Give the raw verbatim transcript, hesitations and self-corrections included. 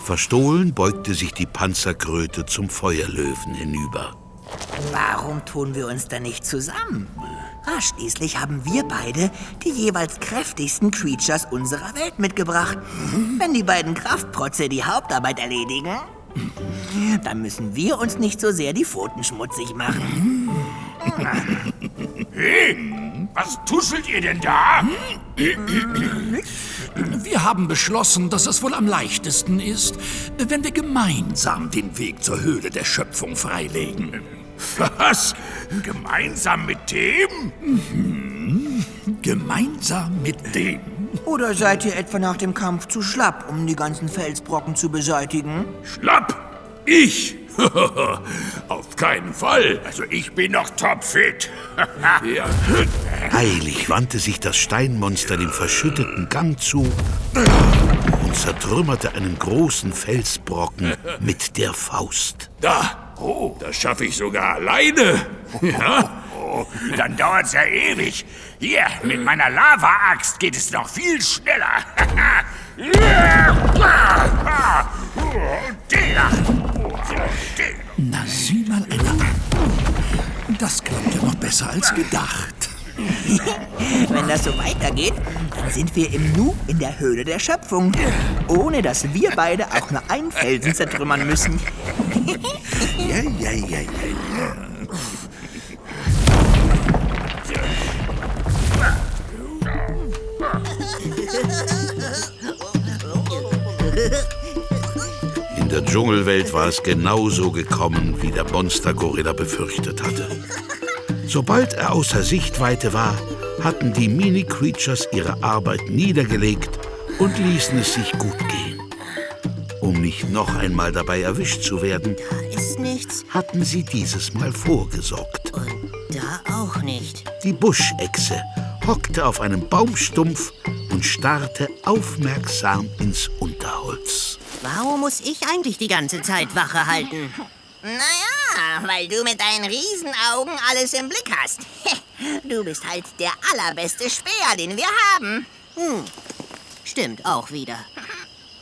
Verstohlen beugte sich die Panzerkröte zum Feuerlöwen hinüber. Warum tun wir uns denn nicht zusammen? Ah, schließlich haben wir beide die jeweils kräftigsten Creatures unserer Welt mitgebracht. Wenn die beiden Kraftprotze die Hauptarbeit erledigen, dann müssen wir uns nicht so sehr die Pfoten schmutzig machen. Hey, was tuschelt ihr denn da? Wir haben beschlossen, dass es wohl am leichtesten ist, wenn wir gemeinsam den Weg zur Höhle der Schöpfung freilegen. Was? Gemeinsam mit dem? Mhm. Gemeinsam mit dem. Oder seid ihr etwa nach dem Kampf zu schlapp, um die ganzen Felsbrocken zu beseitigen? Schlapp? Ich? Auf keinen Fall. Also ich bin noch topfit. Ja. Eilig wandte sich das Steinmonster dem verschütteten Gang zu und zertrümmerte einen großen Felsbrocken mit der Faust. Da! Oh, das schaffe ich sogar alleine. Ja? Oh, dann dauert's ja ewig. Hier, mit meiner Lava-Axt geht es noch viel schneller. Na, sieh mal einer an. Das klappt ja noch besser als gedacht. Wenn das so weitergeht, dann sind wir im Nu in der Höhle der Schöpfung, ohne dass wir beide auch nur einen Felsen zertrümmern müssen. Ja, ja, ja, ja, ja. In der Dschungelwelt war es genauso gekommen, wie der Monstergorilla befürchtet hatte. Sobald er außer Sichtweite war, hatten die Mini-Creatures ihre Arbeit niedergelegt und ließen es sich gut gehen. Um nicht noch einmal dabei erwischt zu werden, Da ist nichts hatten sie dieses Mal vorgesorgt. und da auch nicht. Die Buschechse hockte auf einem Baumstumpf und starrte aufmerksam ins Unterholz. Warum muss ich eigentlich die ganze Zeit Wache halten? Naja, weil du mit deinen Riesenaugen alles im Blick hast. Du bist halt der allerbeste Späher, den wir haben. Hm, stimmt auch wieder.